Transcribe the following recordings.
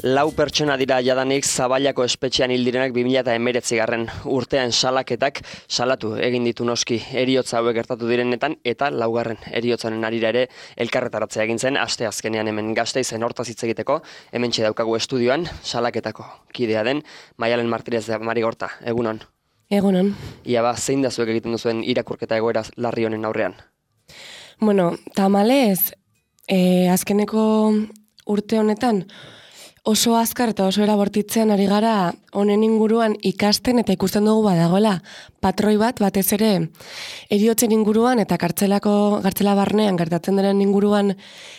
Lau pertsona dira jadanik Zaballako espetxean hil direnak 2019 urtean salaketak salatu egin ditu noski heriotza hauek gertatu direnetan eta laugarren heriotzaren harira ere elkarretaratzea egin zen asteazkenean hemen Gasteizen hortaz hitz egiteko hementxe daukagu estudioan salaketako kidea den Maialen Martínez de Marigorta. Egunon. Egunon. Ia zein da zuek egiten duzuen irakurketa egoera larri honen aurrean? Bueno, tamalez, azkeneko urte honetan oso azkar eta oso erabortitzean ari gara honen inguruan ikasten eta ikusten dugu badagoela patroi batez ere heriotzen inguruan eta kartzela barnean gertatzen diren inguruan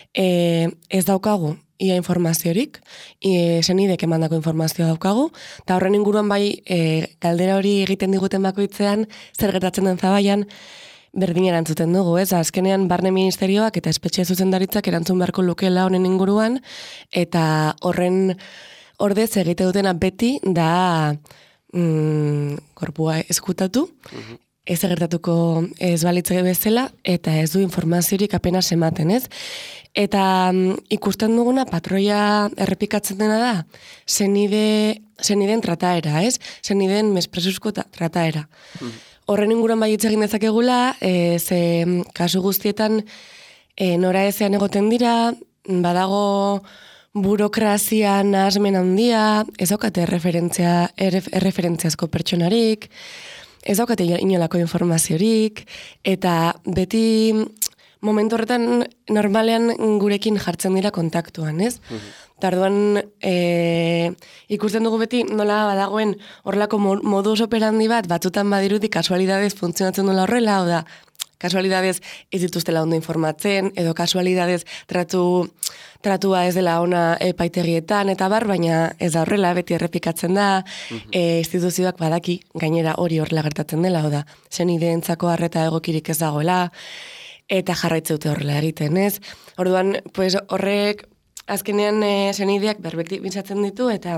ez daukagu ia informaziorik, senidek emandako informazioa daukagu, eta horren inguruan bai galdera hori egiten diguten bakoitzean zer gertatzen den Zaballan berdin erantzuten dugu, ez? Azkenean barne ministerioak eta espetxe zuzendaritzak erantzun beharko lukeela honen inguruan, eta horren ordez egite dutena beti da korpua eskutatu, ez gertatuko ez balitze bezala, eta ez du informaziorik apenas ematen, ez? Eta ikusten duguna patroia errepikatzen dena da, zeniden trataera, ez? Zeniden mespresuzko trataera. Horren inguruan bai hitz egin dezakegula, ze kasu guztietan nora ezean egoten dira, badago burokrazia nahasmen handia, ez daukate erreferentziazko pertsonarik, ez daukate inolako informaziorik, eta beti momentu horretan normalean gurekin jartzen dira kontaktuan, ez? Tarduan ikusten dugu beti nola badagoen horrelako modus operandi bat, batzutan badirudi kasualidadez funtzionatzen duela horrela, o da, kasualidadez ez dituztela ondo informatzen, edo kasualidadez tratua ez dela ona epaitegietan, eta baina ez da horrela, beti errepikatzen da, instituzioak badaki gainera hori horrela gertatzen dela, o da, senideentzako arreta egokirik ez dagoela, eta jarraitzeute horrela egiten, ez? Orduan, pues horrek azkenean senideak berbekti bintzatzen ditu eta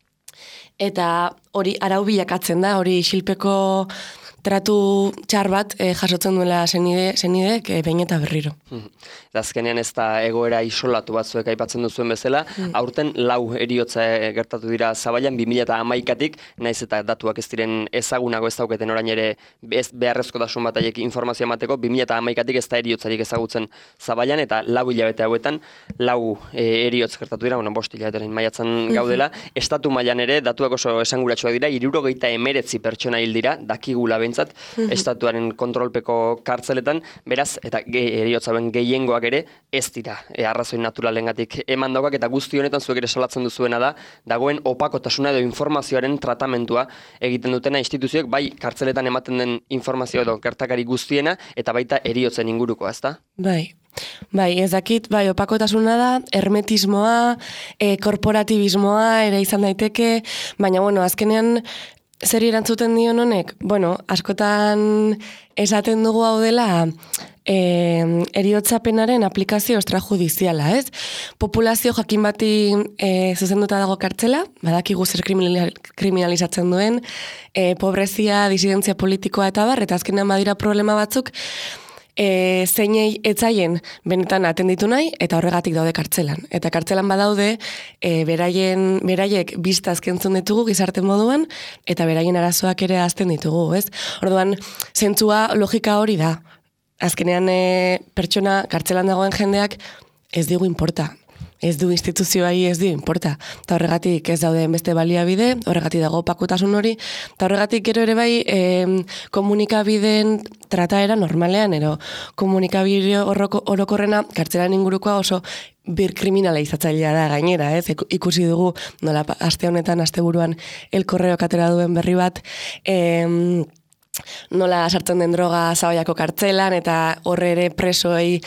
hori arau bilakatzen da, hori isilpeko tratu txar bat jasotzen duela senidek behin eta berriro. Azkenean ez da egoera isolatu batzuek aipatzen duzuen bezala, aurten lau heriotza gertatu dira Zaballan 2011-tik, naiz eta datuak ez diren ezagunago ez dauketen orain ere ez beharrezkotasun bat haiek informazioa emateko, 2011-tik ez da heriotzarik ezagutzen Zaballan eta lau hilabete hauetan lau heriotz gertatu dira, 5 hilabeteren maiatzen gaudela, estatu mailan ere datuak oso esanguratsuak dira, 79 pertsona hil dira, dakigula behintzat, estatuaren kontrolpeko kartzeletan, beraz, eta heriotza hauen gehiengoak ere ez dira arrazoi naturalengatik eman daukak, eta guzti honetan zuek ere salatzen duzuena da, dagoen opakotasuna edo informazioaren tratamentua egiten dutena instituzioek, bai kartzeletan ematen den informazio edo gertakari guztiena, eta baita heriotzen ingurukoa, ezta? Bai, ez dakit, bai, opakotasuna da, hermetismoa, korporatibismoa ere izan daiteke, baina, bueno, azkenean zer erantzuten dion honek? Bueno, askotan esaten dugu hau dela heriotzapenaren aplikazio extrajudiziala, ez? Populazio jakin bati zuzenduta dago kartzela, badakigu zer kriminalizatzen duen, pobrezia, disidentzia politikoa eta eta azkenean badira problema batzuk, zeinei etzaien benetan atenditu nahi, eta horregatik daude kartzelan. Eta kartzelan badaude, beraiek biztaz kentzun ditugu gizarte moduan, eta beraien arazoak ere azten ditugu, ez? Orduan, zentzua logika hori da. Azkenean pertsona kartzelan dagoen jendeak ez digu importa. Ez du instituzioai ez du importa. Eta horregatik ez daude beste baliabide, horregatik dago opakotasun hori, eta horregatik gero ere bai komunikabideen trataera normalean, ero komunikabide orokorrena kartzelan ingurukoa oso birkriminala izatzailea da gainera, ez? Ikusi dugu, nola aste honetan, asteburuan El Correok atera duen berri bat, nola sartzen den droga Zaballako kartzelan, eta horre ere presoak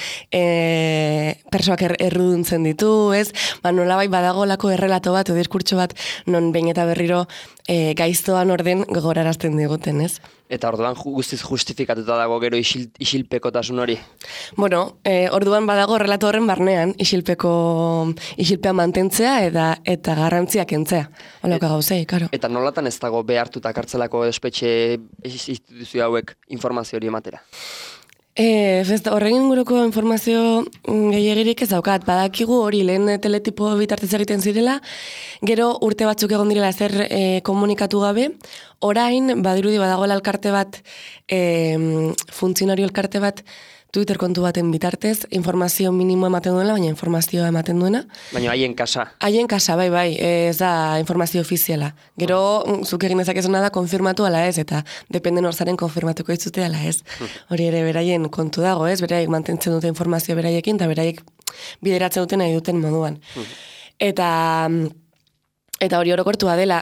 erruduntzen ditu, ez? Nola bai badagolako errelato bat, o diskurtso bat, non behin eta berriro gaiztoan orden gogorarazten diguten, ez? Eta orduan guztiz justifikatuta dago gero isilpekotasun hori? Bueno, orduan badago relato horren barnean, isilpea mantentzea eta garrantzia kentzea. Holako gauzei, karo. Eta nolatan ez dago behartuta kartzelako espetxe instituzio hauek informazio hori ematera? Horregin inguruko informazio gehiegirik ez daukat. Badakigu hori lehen teletipo bitartez egiten zirela, gero urte batzuk egon direla zer komunikatu gabe, orain badirudi badagoela elkarte bat, funtzionario elkarte bat, Twitter kontu baten bitartez, informazio minimo ematen duela, baina informazioa ematen duena. Baina haien kasa. Haien kasa, bai, ez da informazio ofiziala. Gero, zuk egin dezakezuna da, konfirmatu ala ez, eta dependen horzaren konfirmatuko izute ala ez. Hori ere beraien kontu dago ez, beraiek mantentzen dute informazio beraiekin, eta beraiek bideratzen duten nahi duten moduan. Eta hori orokortua dela,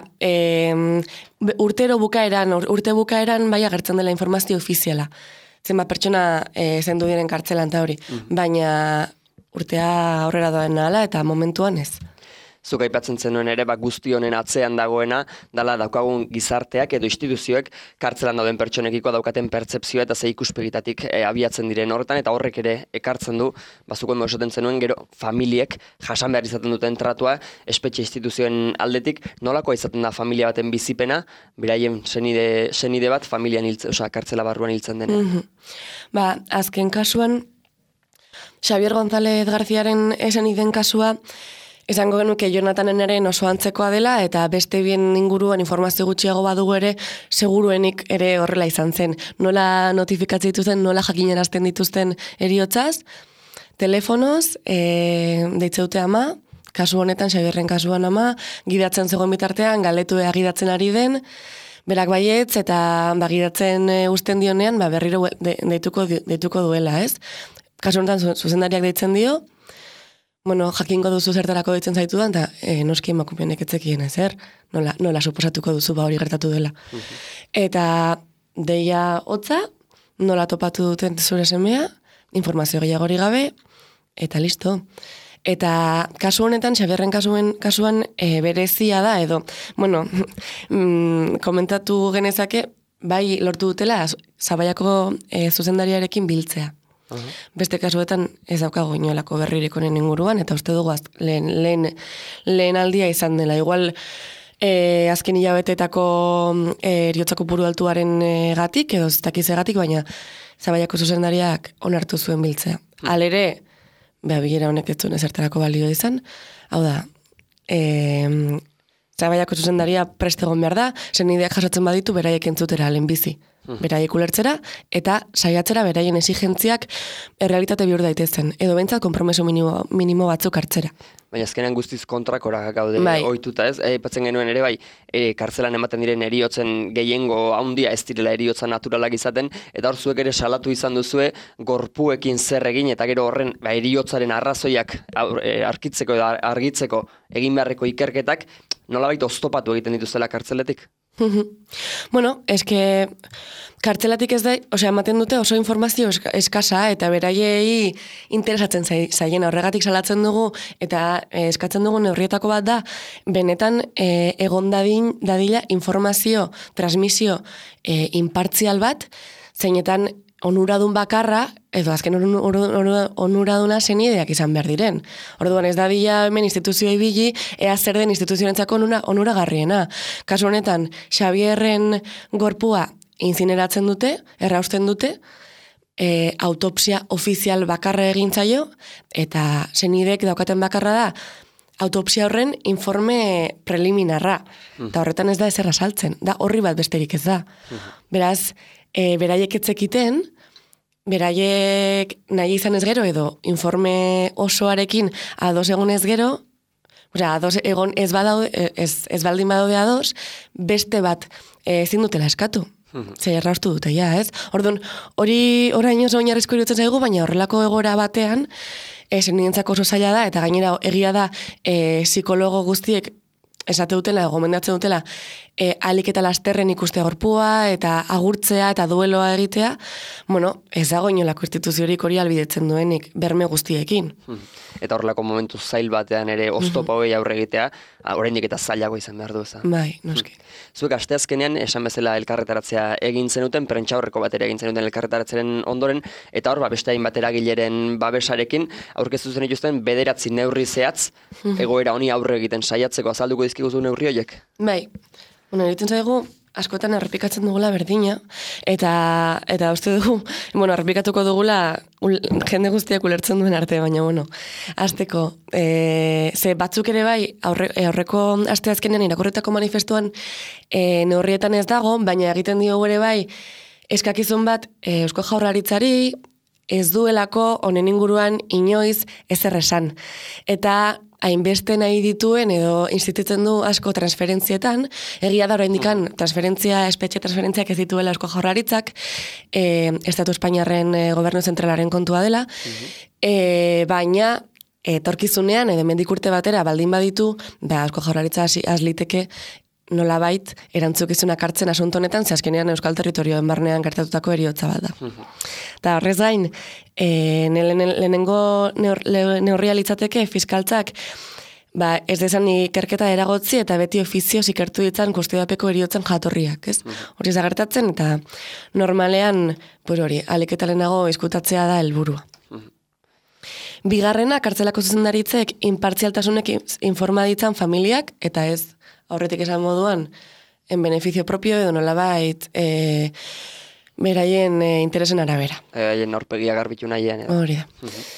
urte bukaeran bai agertzen dela informazio ofiziala. Zenbat pertsona zendu diren kartzelan eta hori, baina urtea aurrera doan nahala eta momentuan ez. Zuk aipatzen zenuen ere, guzti honen atzean dagoena, dala daukagun gizarteak edo instituzioek kartzelan dauden pertsonekiko daukaten pertzepzioa eta ze ikuspegitatik abiatzen diren horretan, eta horrek ere ekartzen du, bazuko esaten zenuen, gero familiek jasan behar izaten duten tratua, espetxe instituzioen aldetik, nolakoa izaten da familia baten bizipena, beraien senide bat familian kartzela barruan hiltzen dena. Azken kasuan, Xabier González Garziaren eseniden kasua, esango genuke Jonathanenaren oso antzekoa dela, eta beste bien inguruan informazio gutxiago badugu ere, seguruenik ere horrela izan zen. Nola notifikatzen dituzten, nola jakinarazten dituzten eriotzaz, telefonoz, deitzeute ama, kasu honetan, Xabierren kasuan ama, gidatzen zegoen bitartean, galetu gidatzen ari den, berak baietz, eta gidatzen usten dionean, berriro deituko duela, ez? Kasu honetan, zuzendariak deitzen dio, jakingo duzu zertarako ditzen zaitu da, eta noski emakumenek etzekien ezer, nola suposatuko duzu hori gertatu dela. Eta deia hotza, nola topatu duten zure semea, informazio gehiagori gabe, eta listo. Eta kasu honetan, Xabierren kasuan berezia da, edo, komentatu genezake, bai lortu dutela, Zabaiako zuzendariarekin biltzea. Beste kasuetan ez daukago inolako berririk honen inguruan, eta uste dugu lehen aldia izan dela. Igual azken hilabetetako eriotzako puru altuaren gatik, edo ez dakiz egatik, baina Zabaiako zuzendariak onartu zuen biltzea. Halere, bilera honek ez zuen ezertarako balio izan, hau da, Zabaiako zuzendaria prest egon behar da, senideak jasotzen baditu beraiek entzutera lehenbizi. Beraiek ulertzera, eta saiatzera beraien exigentziak errealitate bihur daitezen, edo behintzat konpromeso minimo batzuk hartzera. Baina azkenean guztiz kontrakorak gaude ohituta, ez? Aipatzen genuen ere kartzelan ematen diren eriotzen gehiengo handia ez direla eriotza naturalak izaten, eta hor zuek ere salatu izan duzue gorpuekin zer egin, eta gero horren eriotzaren arrazoiak argitzeko edo argitzeko egin beharreko ikerketak, nolabait oztopatu egiten dituzela kartzeletik? Eske kartzelatik ez da, ematen dute oso informazio eskasa eta beraiei interesatzen zaien horregatik salatzen dugu eta eskatzen dugu neurrietako bat da, benetan egon dadila informazio, transmisio inpartzial bat, zeinetan onuradun bakarra, edo azken onuraduna senideak izan behar diren. Orduan ez dadila hemen instituzioa ibili, ea zer den instituzioentzako onuragarriena. Kasu honetan, Xabierren gorpua inzineratzen dute, errausten dute, autopsia ofizial bakarra egin zaio, eta senidek daukaten bakarra da, autopsia horren informe preliminarra. Eta horretan ez da ezer asaltzen, da horri bat besterik ez da. Beraz, beraiek etzekiten, beraiek nahi izan ez gero edo informe osoarekin ados egon ez gero, ados egon ez baldin badaude ados, beste bat ezin dutela eskatu. Zer erraustu dute, ez? Orduan, hori orain oso oinarrizko irutzen zaigu, baina horrelako egora batean, senidentzako oso zaila da, eta gainera egia da psikologo guztiek esate dutela, gomendatzen dutela, alik eta lasterren ikustea gorpua, eta agurtzea, eta dueloa egitea, ez dago inolako instituziorik hori albidetzen duenik, berme guztiekin. Eta horrelako momentu zail batean ere oztopa hori aurre egitea, oraindik eta zailago izan behar du eza. Bai, noski. Zuek asteazkenean, esan bezala elkarretaratzea egin zenuten, prentxaurreko batera egin zenuten elkarretaratzaren ondoren, eta hor, beste hain batera gileren babesarekin, aurkeztu zen dituzten 9 neurri zehatz, egoera honi aurre egiten saiatzeko azalduko dizkiguzu neurri horiek? Bai, egiten zaigu, askotan errepikatzen dugula berdina, eta uste dugu, errepikatuko dugula jende guztiak ulertzen duen arte, baina, azteko, ze batzuk ere bai, aurreko asteazkenean irakurritako manifestuan neurrietan ez dago, baina egiten diogu ere bai, eskakizun bat Eusko Jaurlaritzari ez duelako honen inguruan inoiz ezer esan. Eta hainbeste nahi dituen edo institutzen du asko transferentzietan, egia da oraindikan espetxe transferentziak ez dituela Eusko Jaurlaritzak, Estatu Espainiarren gobernu zentralaren kontua dela, baina etorkizunean edo hemendik urte batera baldin baditu, Eusko Jaurlaritza azliteke nolabait erantzukizunak hartzen asunto honetan, ze azkenean Euskal Territorioen barnean gertatutako heriotza bat da. Eta horrez gain, lehenengo neurria litzateke fiskaltzak ez dezan ikerketa eragotzi eta beti ofizioz ikertu ditzan kustiodapeko heriotzen jatorriak, ez? Hori zagertatzen eta normalean, ahalik eta lehenago izkutatzea da helburua. Bigarrena, kartzelako zuzendaritzek inpartzialtasunek informa ditzan familiak, eta ez aurretik esan moduan, en beneficio propio edo nolabait beraien interesen arabera. Haien aurpegia garbitu nahian. Hori da.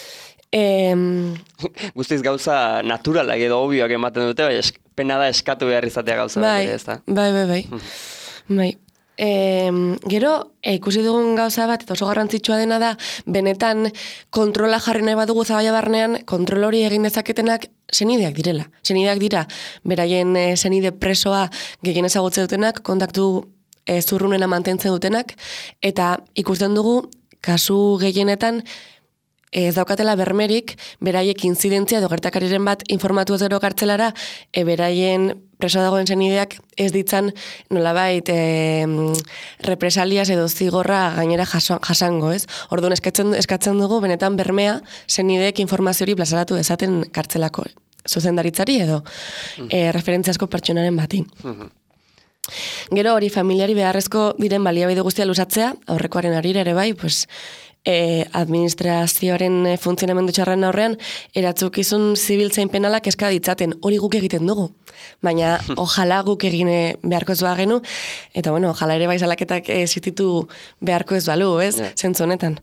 Guztiz gauza naturalak edo obioak ematen dute, bai, pena da eskatu behar izatea gauza. Bai. Gero, ikusi dugun gauza bat, eta oso garrantzitsua dena da, benetan kontrola jarri nahi badugu Zabaia barnean, kontrol hori egin dezaketenak senideak direla. Senideak dira, beraien senide presoa gehien ezagutze dutenak, kontaktu zurrunena mantentzen dutenak, eta ikusten dugu, kasu gehienetan, ez daukatela bermerik, beraiek inzidentzia edo gertakariren bat informatu ez gero kartzelara, beraien preso dagoen senideak ez ditzan nolabait represalias edo zigorra gainera jasango, ez? Orduan eskatzen dugu benetan bermea senideek informazio hori plazaratu dezaten kartzelako zuzendaritzari edo referentziazko pertsonaren bati. Gero hori familiari beharrezko diren baliabide guztia luzatzea, aurrekoaren arira ere bai, administrazioaren funtzionamendu txarren aurrean eratzukizun zibiltzain penalak eska ditzaten, hori guk egiten dugu. Baina, ojala guk egin beharko ez genu, eta ojala ere bai salaketak existitu beharko ez balu, ez? Zentzu honetan.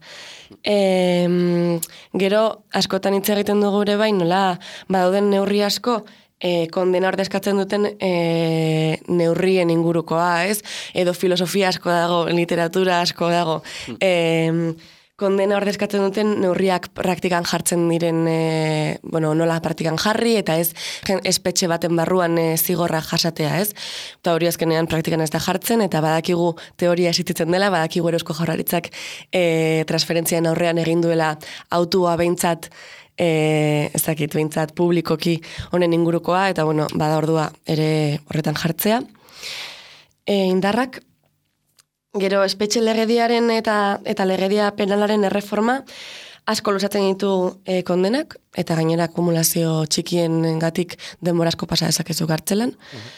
Gero, askotan hitz egiten dugu ere bai, nola badauden neurri asko, kondena ordezkatzen duten neurrien ingurukoa, ez? Edo filosofia asko dago, literatura asko dago. Kondena ordezkatzen duten neurriak praktikan jartzen diren, nola praktikan jarri, eta ez espetxe baten barruan zigorra jasatea, ez? Eta hori azkenean praktikan ez da jartzen, eta badakigu teoria existitzen dela, badakigu Eusko Jaurlaritzak transferentzien aurrean egin duela autua behintzat, behintzat publikoki honen ingurukoa, eta bada ordua ere horretan jartzea. Indarrak, gero espetxe legediaren eta legedia penalaren erreforma asko luzatzen ditu kondenak, eta gainera akumulazio txikien gatik denbora asko pasa dezakezu kartzelan.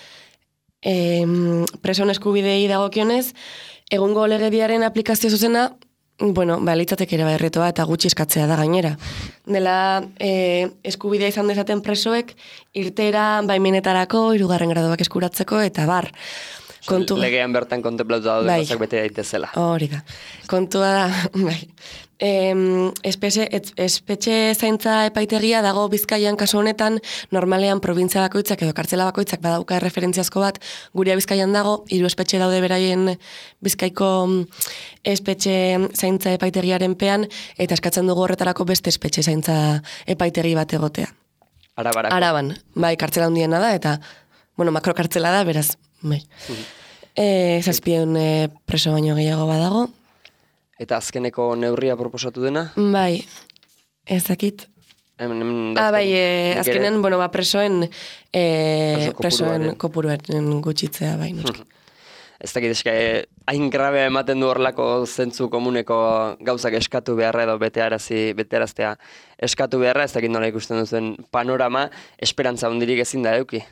Preson eskubidei dagokionez, egungo legediaren aplikazio zuzena, litzateke ere erretoa eta gutxi eskatzea da gainera. Dela eskubidea izan dezaten presoek irtera baimenetarako, 3. graduak eskuratzeko, eta bar. Legean bertan kontemplatu daude gozak bete daitezela. Hori da. Kontua da, espetxe zaintza epaitegia dago Bizkaian kasu honetan, normalean provintzia bakoitzak edo kartzela bakoitzak badauka referentziazko bat, gurea Bizkaian dago, 3 espetxe daude beraien Bizkaiko espetxe zaintza epaitegiaren pean, eta eskatzen dugu horretarako beste espetxe zaintza epaitegi bat egotea. Araban, kartzela handiena da, eta, makrokartzela da, beraz, zazpion preso baino gehiago badago. Eta azkeneko neurria proposatu dena? Bai, ezakit. Azkenen, presoen kopuruen gutxitzea, bai. Ez dakit eska, hain grabea ematen du horlako zentzu komuneko gauzak eskatu beharra edo betearaztea eskatu beharra, ez dakit nola ikusten duzen panorama, esperantza hundirik ezin da euki.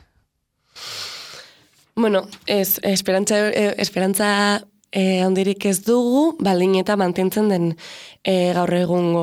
Esperantza handirik ez dugu, baldin eta mantentzen den gaur egungo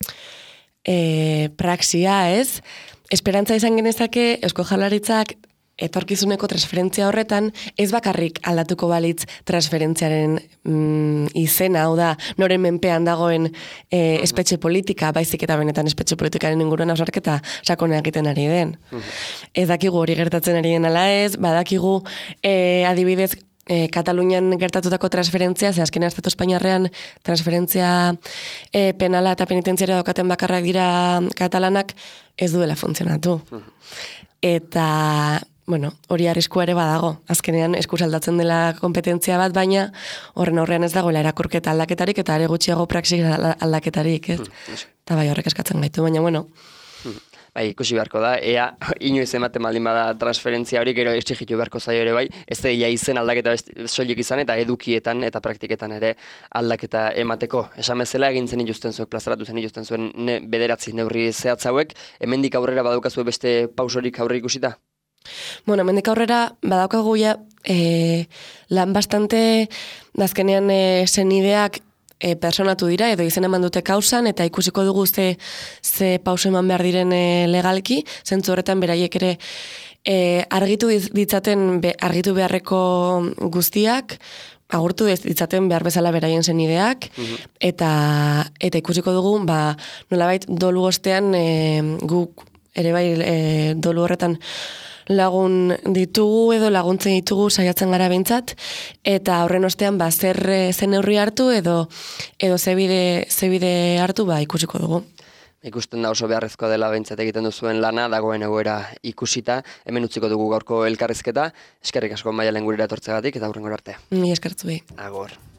praxia, ez? Esperantza izan genezake Eusko Jaurlaritzak etorkizuneko transferentzia horretan, ez bakarrik aldatuko balitz transferentziaren izena, hau da, noren menpean dagoen espetxe politika, baizik eta benetan espetxe politikaren inguruan hausarketa sakona egiten ari den. Ez dakigu hori gertatzen ari den ala ez, badakigu adibidez, Katalunian gertatutako transferentzia, ze azkenean Estatu Espainiarrean transferentzia penala eta penitentziaria daukaten bakarrak dira katalanak, ez duela funtzionatu. Eta, bueno, hori arriskua ere badago. Azkenean eskuz aldatzen dela kompetentzia bat, baina horren aurrean ez dagoela erakurketa aldaketarik eta are gutxiago praxis aldaketarik, ez? Eta bai horrek eskatzen gaitu, baina, bueno, bai, ikusi beharko da, ea inoiz ematen baldin bada transferentzia hori, gero exigitu beharko zaio ere bai, ez da izen aldaketa soilik izan eta edukietan eta praktiketan ere aldaketa emateko. Esan bezala egin zen ituzten zuek, plazaratu zen ituzten zuen bederatzi neurri zehatz hauek, hemendik aurrera badaukazue beste pausorik aurre ikusita? Bueno, hemendik aurrera badaukagu ja lan bastante azkenean senideak personatu dira, edo izen eman dute kausan, eta ikusiko dugu ze pauso eman behar diren legalki, zentzu horretan beraiek ere argitu ditzaten argitu beharreko guztiak, agurtu ditzaten behar bezala beraien senideak, eta ikusiko dugu, nolabait dolu ostean guk ere bai dolu horretan lagun ditugu edo laguntzen ditugu saiatzen gara behintzat, eta horren ostean zen neurri hartu edo ze bide hartu ikusiko dugu. Ikusten da oso beharrezkoa dela behintzat egiten duzuen lana, dagoen egoera ikusita, hemen utziko dugu gaurko elkarrizketa, eskerrik asko Maialen gurera etortzegatik eta hurrengora arte. Ni eskertzu. Agor.